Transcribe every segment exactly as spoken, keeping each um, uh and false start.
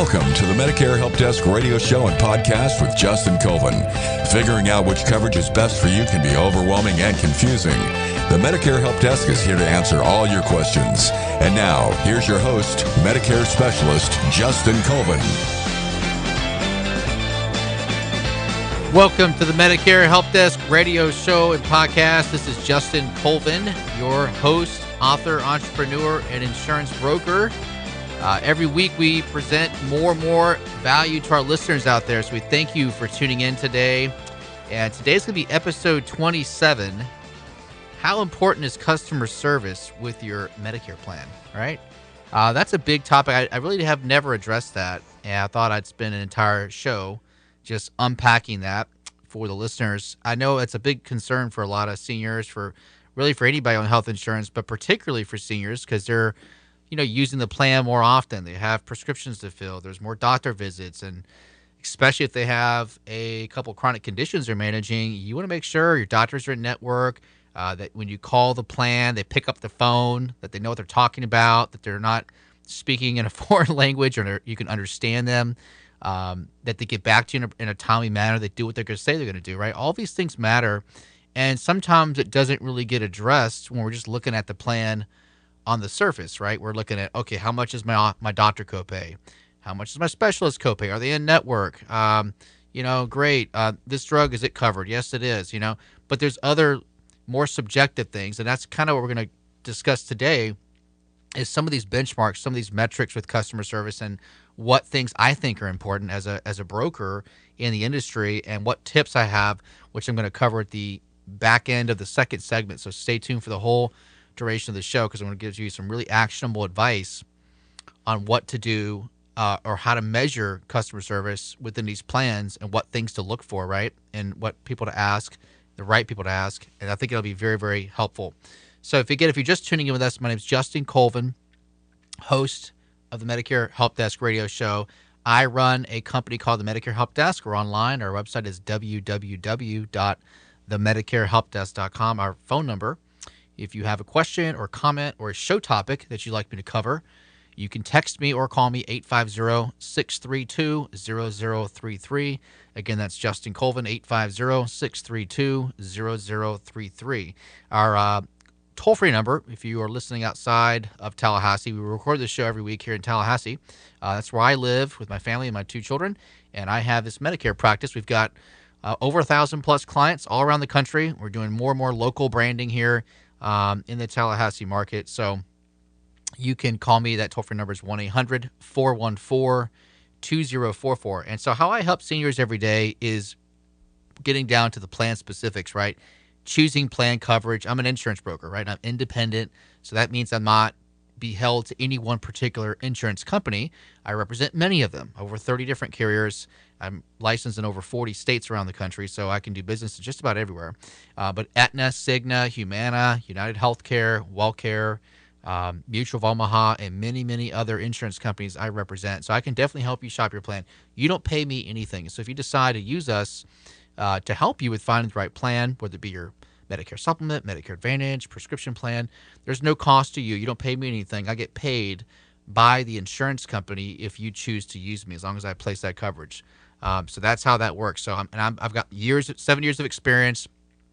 Welcome to the Medicare Help Desk radio show and podcast with Justin Colvin. Figuring out which coverage is best for you can be overwhelming and confusing. The Medicare Help Desk is here to answer all your questions. And now, here's your host, Medicare specialist, Justin Colvin. Welcome to the Medicare Help Desk radio show and podcast. This is Justin Colvin, your host, author, entrepreneur, and insurance broker. Uh, every week we present more and more value to our listeners out there, so we thank you for tuning in today. And today's going to be episode twenty-seven. How important is customer service with your Medicare plan, right? Uh, that's a big topic. I, I really have never addressed that, and I thought I'd spend an entire show just unpacking that for the listeners. I know it's a big concern for a lot of seniors, for really for anybody on health insurance, but particularly for seniors because they're you know, using the plan more often. They have prescriptions to fill. There's more doctor visits. And especially if they have a couple chronic conditions they're managing, you want to make sure your doctors are in network, uh, that when you call the plan, they pick up the phone, that they know what they're talking about, that they're not speaking in a foreign language or you can understand them, um, that they get back to you in a, in a timely manner, they do what they're going to say they're going to do, right? All these things matter. And sometimes it doesn't really get addressed when we're just looking at the plan on the surface, right? We're looking at, okay, how much is my my doctor copay? How much is my specialist copay? Are they in network? Um, you know, great. Uh, this drug, is it covered? Yes, it is, you know. But there's other more subjective things, and that's kind of what we're going to discuss today is some of these benchmarks, some of these metrics with customer service and what things I think are important as a as a broker in the industry and what tips I have, which I'm going to cover at the back end of the second segment. So stay tuned for the whole duration of the show because I'm going to give you some really actionable advice on what to do uh, or how to measure customer service within these plans and what things to look for, right? And what people to ask, the right people to ask. And I think it'll be very, very helpful. So if, again, if you're just tuning in with us, my name is Justin Colvin, host of the Medicare Help Desk radio show. I run a company called the Medicare Help Desk. We're online. Our website is w w w dot the medicare help desk dot com. Our phone number, if you have a question or comment or a show topic that you'd like me to cover, you can text me or call me eight five zero, six three two, zero zero three three. Again, that's Justin Colvin, eight five zero, six three two, zero zero three three. Our uh, toll-free number, if you are listening outside of Tallahassee, we record this show every week here in Tallahassee. Uh, that's where I live with my family and my two children, and I have this Medicare practice. We've got uh, over a thousand plus clients all around the country. We're doing more and more local branding here Um, in the Tallahassee market. So you can call me. That toll-free number is one eight hundred, four one four, two zero four four. And so how I help seniors every day is getting down to the plan specifics, right? Choosing plan coverage. I'm an insurance broker, right? I'm independent. So that means I'm not be held to any one particular insurance company. I represent many of them, over thirty different carriers. I'm licensed in over forty states around the country, so I can do business just about everywhere. Uh, but Aetna, Cigna, Humana, United Healthcare, WellCare, um, Mutual of Omaha, and many, many other insurance companies I represent. So I can definitely help you shop your plan. You don't pay me anything. So if you decide to use us uh, to help you with finding the right plan, whether it be your Medicare supplement, Medicare Advantage, prescription plan, there's no cost to you. You don't pay me anything. I get paid by the insurance company if you choose to use me, as long as I place that coverage. Um, so that's how that works. So I'm, and I'm, I've got years, seven years of experience,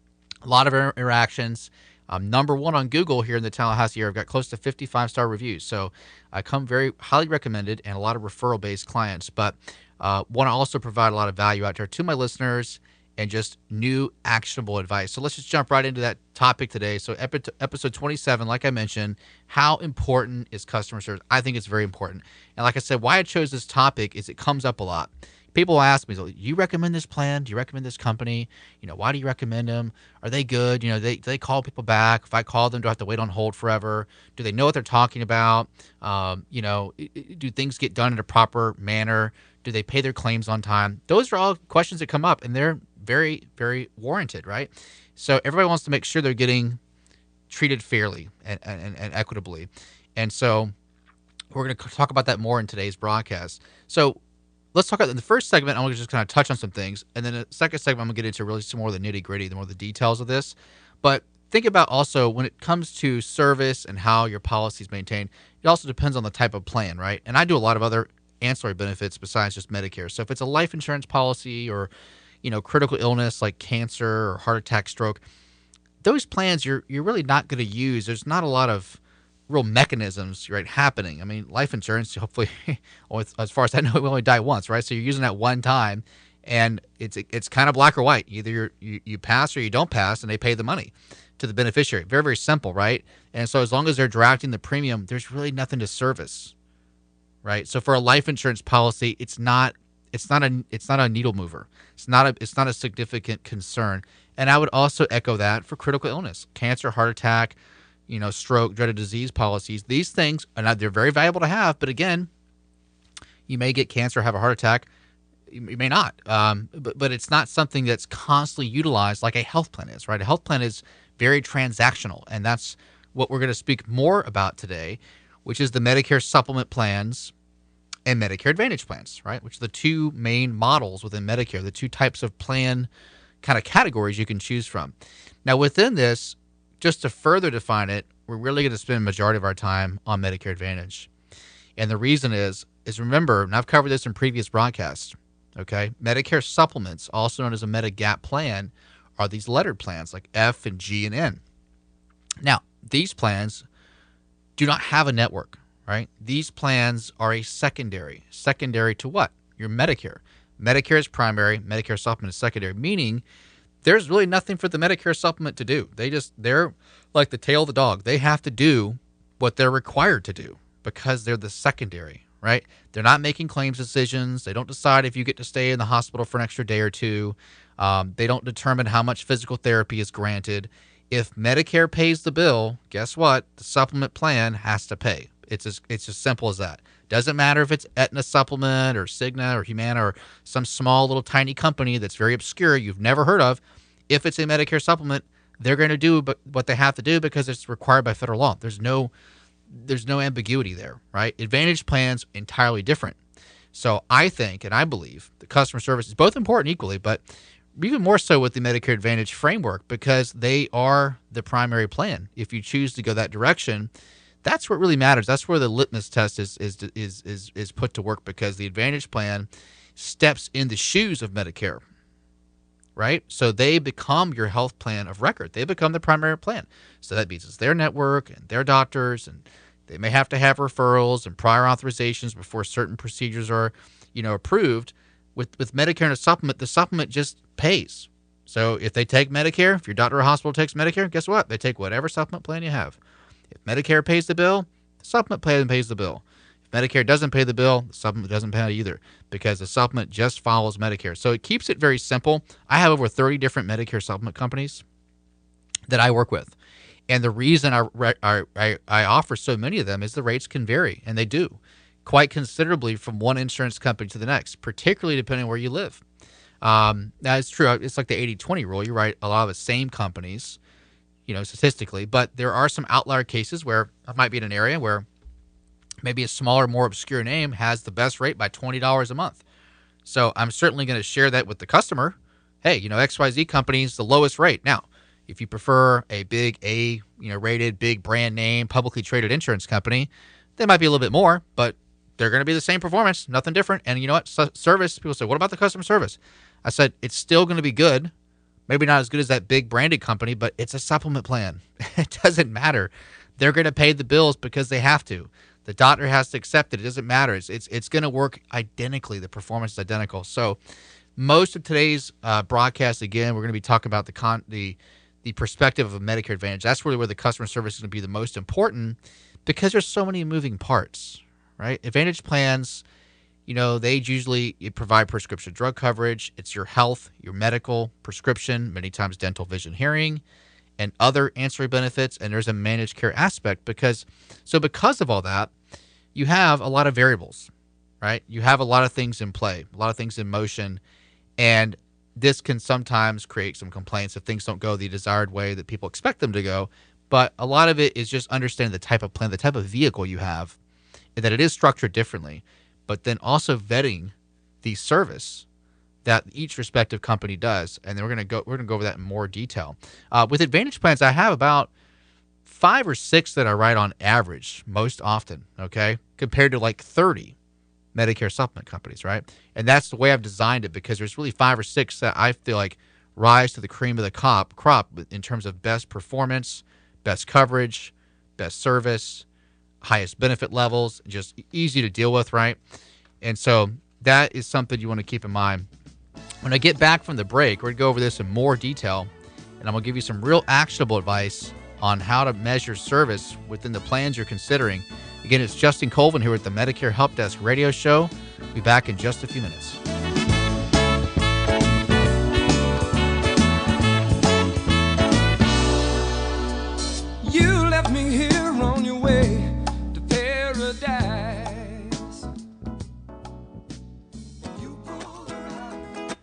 a lot of inter- interactions. I'm number one on Google here in the Tallahassee area. I've got close to fifty-five star reviews. So I come very highly recommended and a lot of referral-based clients. But uh, want to also provide a lot of value out there to my listeners and just new actionable advice. So let's just jump right into that topic today. So epi- episode twenty-seven, like I mentioned, how important is customer service? I think it's very important. And like I said, why I chose this topic is it comes up a lot. People ask me, so, you recommend this plan? Do you recommend this company? You know, why do you recommend them? Are they good? You know, they do they call people back? If I call them, do I have to wait on hold forever? Do they know what they're talking about? Um, you know, do things get done in a proper manner? Do they pay their claims on time? Those are all questions that come up, and they're very, very warranted, right? So everybody wants to make sure they're getting treated fairly and, and, and equitably. And so we're going to talk about that more in today's broadcast. So let's talk about in the first segment. I'm going to just kind of touch on some things. And then the second segment, I'm going to get into really some more of the nitty gritty, the more of the details of this. But think about also when it comes to service and how your policy is maintained, it also depends on the type of plan, right? And I do a lot of other ancillary benefits besides just Medicare. So if it's a life insurance policy or, you know, critical illness like cancer or heart attack, stroke, those plans you're you're really not going to use. There's not a lot of real mechanisms, right, happening. I mean, life insurance, hopefully, as far as I know, we only die once, right? So you're using that one time, and it's it's kind of black or white. Either you're, you you pass or you don't pass, and they pay the money to the beneficiary. Very, very simple, right? And so as long as they're drafting the premium, there's really nothing to service, right? So for a life insurance policy, it's not it's not a it's not a needle mover. It's not a it's not a significant concern. And I would also echo that for critical illness, cancer, heart attack, you know, stroke, dreaded disease policies. These things are not, they're very valuable to have, but again, you may get cancer, have a heart attack. You may not, um, but, but it's not something that's constantly utilized like a health plan is, right? A health plan is very transactional, and that's what we're going to speak more about today, which is the Medicare supplement plans and Medicare Advantage plans, right? Which are the two main models within Medicare, the two types of plan kind of categories you can choose from. Now, within this, just to further define it, we're really going to spend a majority of our time on Medicare Advantage. And the reason is, is remember, and I've covered this in previous broadcasts, okay, Medicare supplements, also known as a Medigap plan, are these lettered plans like F and G and N. Now, these plans do not have a network, right? These plans are a secondary. Secondary to what? Your Medicare. Medicare is primary, Medicare supplement is secondary, meaning there's really nothing for the Medicare supplement to do. They just, they're like the tail of the dog. They have to do what they're required to do because they're the secondary, right? They're not making claims decisions. They don't decide if you get to stay in the hospital for an extra day or two. Um, they don't determine how much physical therapy is granted. If Medicare pays the bill, guess what? The supplement plan has to pay. It's as, it's as simple as that. Doesn't matter if it's Aetna Supplement or Cigna or Humana or some small little tiny company that's very obscure you've never heard of. If it's a Medicare supplement, they're going to do what they have to do because it's required by federal law. There's no there's no ambiguity there, right? Advantage plans entirely different. So I think and I believe the customer service is both important equally, but even more so with the Medicare Advantage framework because they are the primary plan. If you choose to go that direction, that's what really matters. That's where the litmus test is is is is is put to work because the Advantage plan steps in the shoes of Medicare, right? So they become your health plan of record. They become the primary plan. So that means it's their network and their doctors, and they may have to have referrals and prior authorizations before certain procedures are, you know, approved. With with Medicare and a supplement, the supplement just pays. So if they take Medicare, if your doctor or hospital takes Medicare, guess what? They take whatever supplement plan you have. If Medicare pays the bill, the supplement plan pays the bill. If Medicare doesn't pay the bill, the supplement doesn't pay either because the supplement just follows Medicare. So it keeps it very simple. I have over thirty different Medicare supplement companies that I work with. And the reason I, I, I, I offer so many of them is the rates can vary, and they do, quite considerably from one insurance company to the next, particularly depending on where you live. Um, that is true. It's like the eighty twenty rule. You're right. A lot of the same companies, you know, statistically, but there are some outlier cases where I might be in an area where maybe a smaller, more obscure name has the best rate by twenty dollars a month. So I'm certainly going to share that with the customer. Hey, you know, X Y Z company is the lowest rate. Now, if you prefer a big A, you know, rated, big brand name, publicly traded insurance company, they might be a little bit more, but they're going to be the same performance, nothing different. And you know what? So, service, people say, what about the customer service? I said, it's still going to be good. Maybe not as good as that big branded company, but it's a supplement plan. It doesn't matter. They're going to pay the bills because they have to. The doctor has to accept it. It doesn't matter. It's it's, it's going to work identically. The performance is identical. So most of today's uh, broadcast, again, we're going to be talking about the con the the perspective of Medicare Advantage. That's really where the customer service is going to be the most important because there's so many moving parts, right? Advantage plans, you know, they usually provide prescription drug coverage. It's your health, your medical, prescription, many times dental, vision, hearing, and other ancillary benefits. And there's a managed care aspect because, so because of all that, you have a lot of variables, right? You have a lot of things in play, a lot of things in motion. And this can sometimes create some complaints if things don't go the desired way that people expect them to go. But a lot of it is just understanding the type of plan, the type of vehicle you have, and that it is structured differently, but then also vetting the service that each respective company does. And then we're going to go, we're going to go over that in more detail. Uh, with Advantage plans, I have about five or six that I write on average most often, okay, compared to like thirty Medicare supplement companies, right? And that's the way I've designed it, because there's really five or six that I feel like rise to the cream of the crop, crop in terms of best performance, best coverage, best service, highest benefit levels, just easy to deal with, right? And so that is something you want to keep in mind. When I get back from the break, we're going to go over this in more detail, and I'm going to give you some real actionable advice on how to measure service within the plans you're considering. Again, it's Justin Colvin here at the Medicare Help Desk Radio Show. We'll be back in just a few minutes. You left me here on your way to paradise. You pulled her out.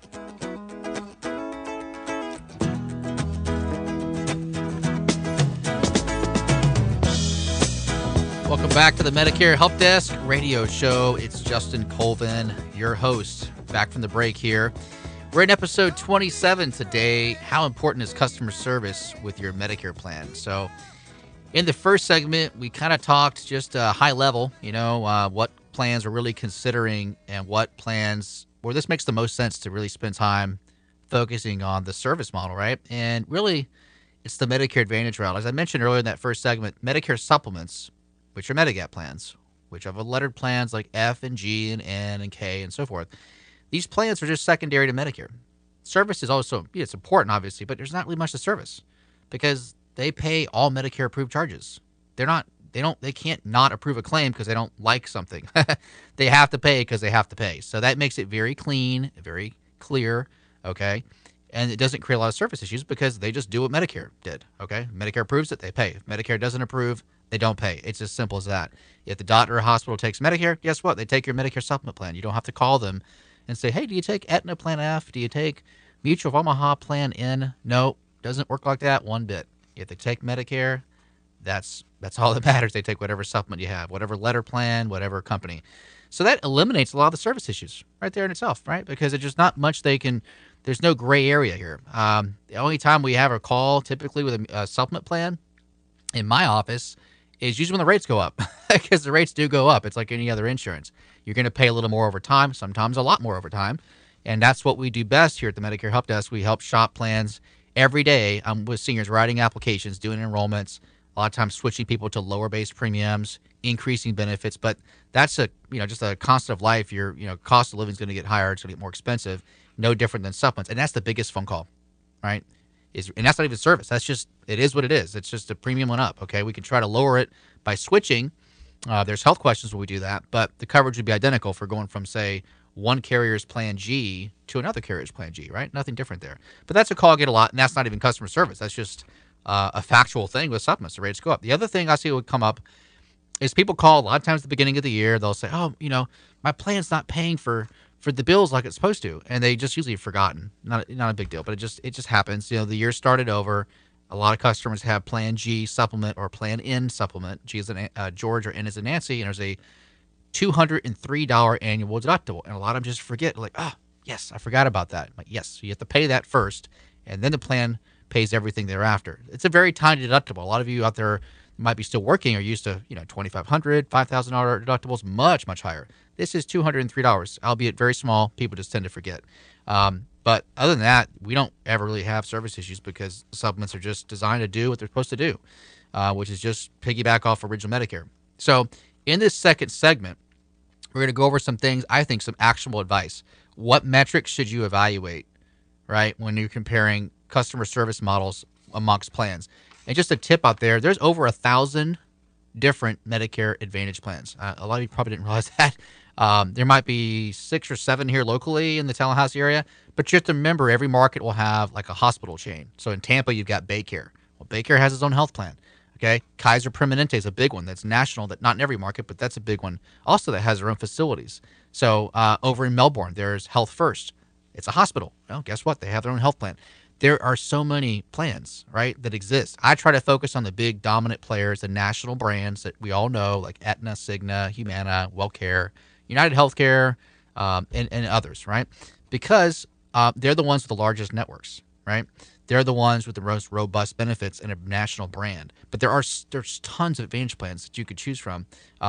Welcome back to the Medicare Help Desk Radio Show. It's Justin Colvin, your host, back from the break here. We're in episode twenty-seven today. How important is customer service with your Medicare plan? So in the first segment, we kind of talked just uh, high level, you know, uh, what plans we're really considering and what plans where this makes the most sense to really spend time focusing on the service model, right? And really, it's the Medicare Advantage route. As I mentioned earlier in that first segment, Medicare supplements, which are Medigap plans, which have lettered plans like F and G and N and K and so forth. These plans are just secondary to Medicare. Service is also, yeah, it's important, obviously, but there's not really much to service because they pay all Medicare approved charges. They're not, they don't, they can't not approve a claim because they don't like something. They have to pay because they have to pay. So that makes it very clean, very clear, okay? And it doesn't create a lot of service issues because they just do what Medicare did, okay? Medicare approves it, they pay. If Medicare doesn't approve, they don't pay. It's as simple as that. If the doctor or hospital takes Medicare, guess what? They take your Medicare supplement plan. You don't have to call them and say, hey, do you take Aetna Plan F? Do you take Mutual of Omaha Plan N? No, doesn't work like that one bit. If they take Medicare, that's that's all that matters. They take whatever supplement you have, whatever letter plan, whatever company. So that eliminates a lot of the service issues right there in itself, right? Because there's just not much they can, there's no gray area here. Um, the only time we have a call typically with a, a supplement plan in my office is usually when the rates go up, because the rates do go up. It's like any other insurance. You're going to pay a little more over time, sometimes a lot more over time. And that's what we do best here at the Medicare Help Desk. We help shop plans every day. I'm with seniors writing applications, doing enrollments, a lot of times switching people to lower base premiums, increasing benefits. But that's a, you know, just a constant of life. Your, you know, cost of living is going to get higher. It's going to get more expensive. No different than supplements. And that's the biggest phone call, right? Is, and that's not even service. That's just, it is what it is. It's just a premium went up. Okay. We can try to lower it by switching. Uh, there's health questions where we do that, but the coverage would be identical for going from, say, one carrier's plan G to another carrier's plan G, right? Nothing different there. But that's a call I get a lot, and that's not even customer service. That's just uh, a factual thing with supplements. The rates go up. The other thing I see would come up is people call a lot of times at the beginning of the year. They'll say, oh, you know, my plan's not paying for for the bills like it's supposed to, and they just usually have forgotten. Not not a big deal, but it just it just happens. You know, the year started over. A lot of customers have Plan G supplement or Plan N supplement. G is in uh, George or N is in Nancy, and there's a two hundred three dollars annual deductible, and a lot of them just forget. Like, oh, yes, I forgot about that. I'm like, yes, so you have to pay that first, and then the plan pays everything thereafter. It's a very tiny deductible. A lot of you out there might be still working or used to, you know, twenty-five hundred dollars, five thousand dollars deductibles, much, much higher. This is two hundred three dollars, albeit very small. People just tend to forget. Um, but other than that, we don't ever really have service issues because supplements are just designed to do what they're supposed to do, uh, which is just piggyback off original Medicare. So in this second segment, we're going to go over some things, I think some actionable advice. What metrics should you evaluate, right, when you're comparing customer service models amongst plans? And just a tip out there, there's over a thousand different Medicare Advantage plans. Uh, a lot of you probably didn't realize that. Um, there might be six or seven here locally in the Tallahassee area, but you have to remember every market will have like a hospital chain. So in Tampa, you've got Baycare. Well, Baycare has its own health plan. Okay, Kaiser Permanente is a big one that's national, that not in every market, but that's a big one. Also, that has their own facilities. So uh, over in Melbourne, there's Health First. It's a hospital. Well, guess what? They have their own health plan. There are so many plans, right, that exist. I try to focus on the big dominant players, the national brands that we all know, like Aetna, Cigna, Humana, WellCare, United Healthcare, um, and, and others, right? Because uh, they're the ones with the largest networks, right? They're the ones with the most robust benefits and a national brand. But there are there's tons of Advantage plans that you could choose from. Um,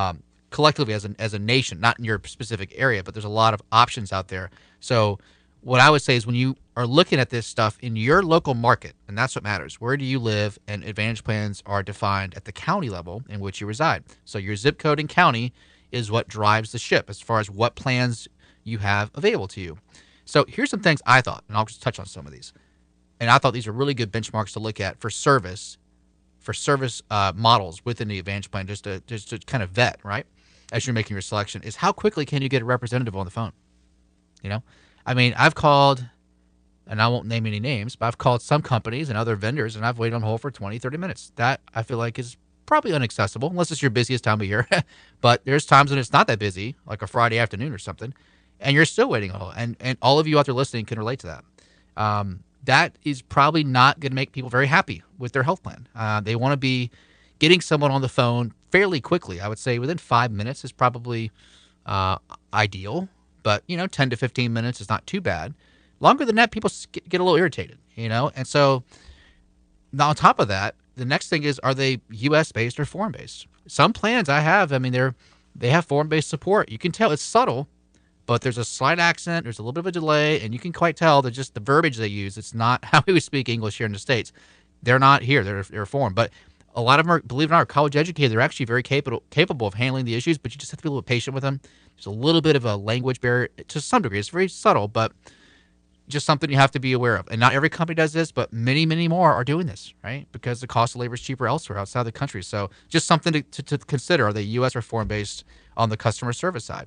collectively as a, as a nation, not in your specific area, but there's a lot of options out there. So what I would say is when you are looking at this stuff in your local market, and that's what matters, where do you live? And Advantage plans are defined at the county level in which you reside. So your zip code and county is what drives the ship as far as what plans you have available to you. So here's some things I thought, and I'll just touch on some of these. And I thought these are really good benchmarks to look at for service, for service uh, models within the Advantage plan, just to just to kind of vet, right, as you're making your selection, is how quickly can you get a representative on the phone? You know, I mean, I've called, and I won't name any names, but I've called some companies and other vendors, and I've waited on hold for twenty, thirty minutes. That I feel like is probably unaccessible, unless it's your busiest time of year. But there's times when it's not that busy, like a Friday afternoon or something, and you're still waiting on hold. And, and all of you out there listening can relate to that. Um, that is probably not going to make people very happy with their health plan. Uh, they want to be getting someone on the phone fairly quickly. I would say within five minutes is probably uh, ideal, but, you know, ten to fifteen minutes is not too bad. Longer than that, people get, get a little irritated, you know? And so now on top of that, the next thing is, are they U S based or foreign based? Some plans I have, I mean, they're, they have foreign based support. You can tell it's subtle, but there's a slight accent, there's a little bit of a delay, and you can quite tell that just the verbiage they use, it's not how we speak English here in the States. They're not here, they're, they're foreign. But a lot of them are, believe it or not, are college educated. They're actually very capable capable of handling the issues, but you just have to be a little patient with them. There's a little bit of a language barrier to some degree. It's very subtle, but just something you have to be aware of. And not every company does this, but many, many more are doing this, right? Because the cost of labor is cheaper elsewhere outside the country. So just something to, to, to consider. Are they U S or foreign based on the customer service side?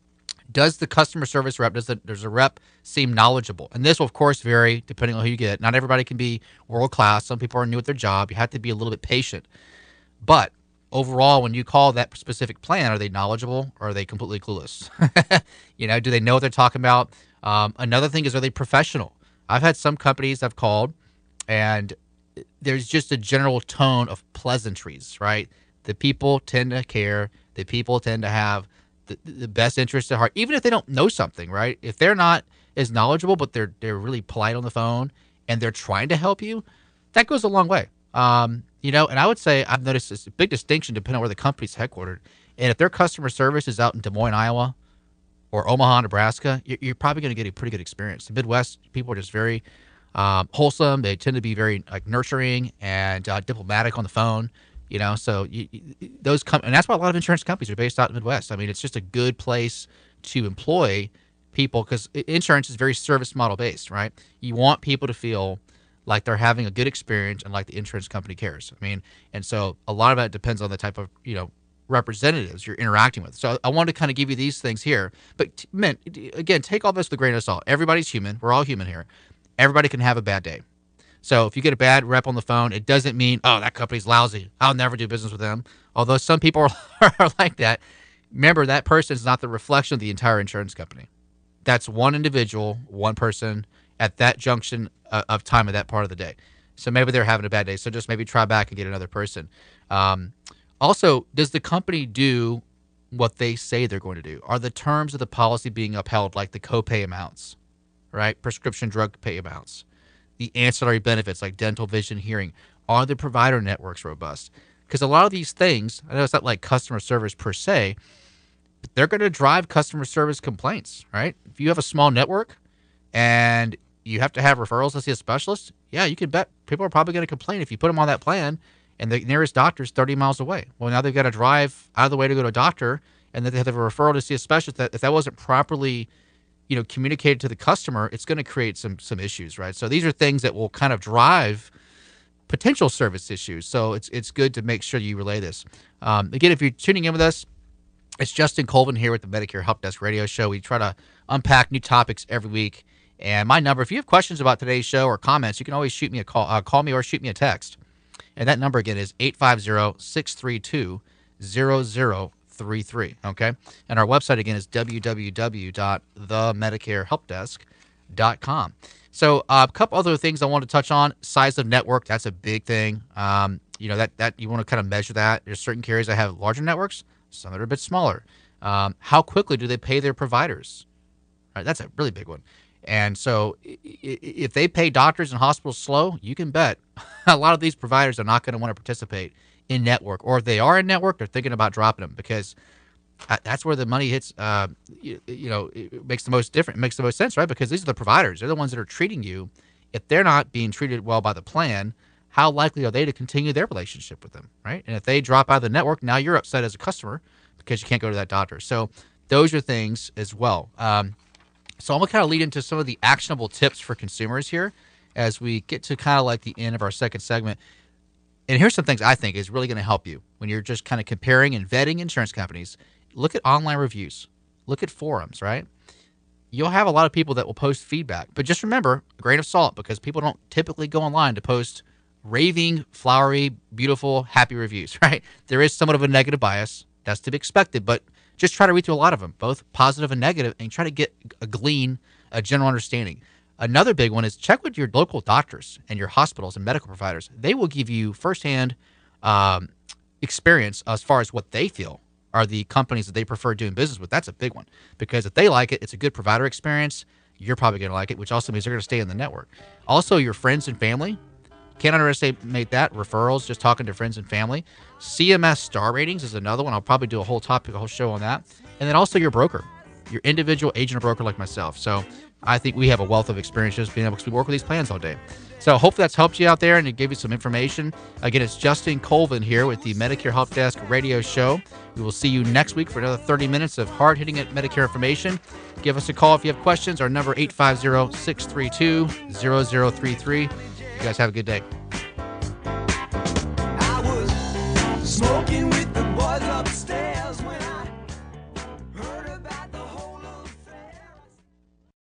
Does the customer service rep, does the, does the rep seem knowledgeable? And this will, of course, vary depending on who you get. Not everybody can be world-class. Some people are new at their job. You have to be a little bit patient. But overall, when you call that specific plan, are they knowledgeable or are they completely clueless? You know, do they know what they're talking about? Um, another thing is, are they professional? I've had some companies I've called, and there's just a general tone of pleasantries, right? The people tend to care. The people tend to have The, the best interest at heart, even if they don't know something, right? If they're not as knowledgeable, but they're they're really polite on the phone and they're trying to help you, that goes a long way. Um, you know, and I would say I've noticed this big distinction depending on where the company's headquartered. And if their customer service is out in Des Moines, Iowa, or Omaha, Nebraska, you're, you're probably going to get a pretty good experience. The Midwest people are just very um, wholesome. They tend to be very like nurturing and uh, diplomatic on the phone. You know, so you, you, those come, and that's why a lot of insurance companies are based out in the Midwest. I mean, it's just a good place to employ people because insurance is very service model based, right? You want people to feel like they're having a good experience and like the insurance company cares. I mean, and so a lot of that depends on the type of, you know, representatives you're interacting with. So I wanted to kind of give you these things here, but man, again, take all this with a grain of salt. Everybody's human. We're all human here. Everybody can have a bad day. So if you get a bad rep on the phone, it doesn't mean, oh, that company's lousy, I'll never do business with them. Although some people are, are like that. Remember, that person is not the reflection of the entire insurance company. That's one individual, one person at that junction of time at that part of the day. So maybe they're having a bad day. So just maybe try back and get another person. Um, also, does the company do what they say they're going to do? Are the terms of the policy being upheld, like the copay amounts, right? Prescription drug pay amounts. The ancillary benefits like dental, vision, hearing. Are the provider networks robust? Because a lot of these things, I know it's not like customer service per se, but they're going to drive customer service complaints, right? If you have a small network and you have to have referrals to see a specialist, yeah, you can bet people are probably going to complain if you put them on that plan and the nearest doctor is thirty miles away. Well, now they've got to drive out of the way to go to a doctor, and then they have a referral to see a specialist. That if that wasn't properly, you know, communicated to the customer, it's going to create some some issues, right? So these are things that will kind of drive potential service issues. So it's it's good to make sure you relay this. Um, again, if you're tuning in with us, it's Justin Colvin here with the Medicare Help Desk Radio Show. We try to unpack new topics every week. And my number, if you have questions about today's show or comments, you can always shoot me a call, uh, call me or shoot me a text. And that number again is eight five zero, six three two, zero zero three three. Okay. And our website again is w w w dot the medicare help desk dot com. So uh, a couple other things I want to touch on. Size of network, that's a big thing. Um, you know, that, that you want to kind of measure that. There's certain carriers that have larger networks, some that are a bit smaller. Um, how quickly do they pay their providers? All right, that's a really big one. And so if they pay doctors and hospitals slow, you can bet a lot of these providers are not going to want to participate in network. Or if they are in network, they're thinking about dropping them because uh, that's where the money hits, uh, you, you know, it makes the most difference, it makes the most sense, right? Because these are the providers. They're the ones that are treating you. If they're not being treated well by the plan, how likely are they to continue their relationship with them, right? And if they drop out of the network, now you're upset as a customer because you can't go to that doctor. So those are things as well. Um, so I'm going to kind of lead into some of the actionable tips for consumers here as we get to kind of like the end of our second segment. And here's some things I think is really going to help you when you're just kind of comparing and vetting insurance companies. Look at online reviews. Look at forums, right? You'll have a lot of people that will post feedback. But just remember, a grain of salt, because people don't typically go online to post raving, flowery, beautiful, happy reviews, right? There is somewhat of a negative bias. That's to be expected. But just try to read through a lot of them, both positive and negative, and try to get a glean, a general understanding. Another big one is check with your local doctors and your hospitals and medical providers. They will give you firsthand um, experience as far as what they feel are the companies that they prefer doing business with. That's a big one, because if they like it, it's a good provider experience. You're probably going to like it, which also means they're going to stay in the network. Also, your friends and family. Can't underestimate that. Referrals, just talking to friends and family. C M S star ratings is another one. I'll probably do a whole topic, a whole show on that. And then also your broker, your individual agent or broker like myself. So I think we have a wealth of experience just being able to work with these plans all day. So hopefully that's helped you out there and it gave you some information. Again, it's Justin Colvin here with the Medicare Help Desk radio show. We will see you next week for another thirty minutes of hard-hitting Medicare information. Give us a call if you have questions. Our number eight five zero, six three two, zero zero three three. You guys have a good day. I was smoking with